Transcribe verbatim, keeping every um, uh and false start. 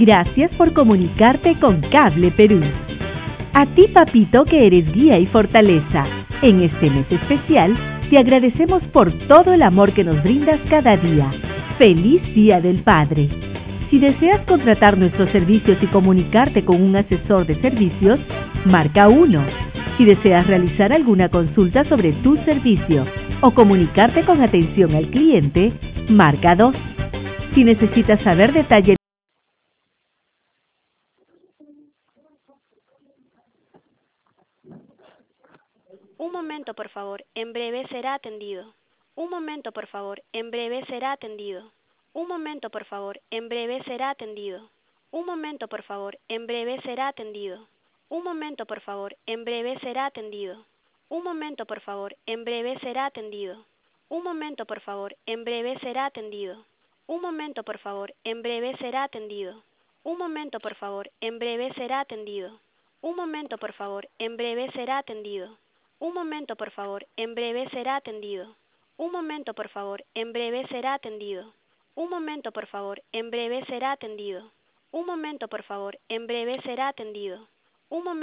Gracias por comunicarte con Cable Perú. A ti, papito, que eres guía y fortaleza. En este mes especial, te agradecemos por todo el amor que nos brindas cada día. ¡Feliz Día del Padre! Si deseas contratar nuestros servicios y comunicarte con un asesor de servicios, marca uno. Si deseas realizar alguna consulta sobre tu servicio o comunicarte con atención al cliente, marca dos. Si necesitas saber detalles. Un momento, por favor, en breve será atendido. Un momento, por favor, en breve será atendido. Un momento, por favor, en breve será atendido. Un momento, por favor, en breve será atendido. Un momento, por favor, en breve será atendido. Un momento, por favor, en breve será atendido. Un momento, por favor, en breve será atendido. Un momento, por favor, en breve será atendido. Un momento, por favor, en breve será atendido. Un momento, por favor, en breve será atendido. Un momento, por favor, en breve será atendido. Un momento, por favor, en breve será atendido. Un momento, por favor, en breve será atendido. Un momento, por favor, en breve será atendido. Un momento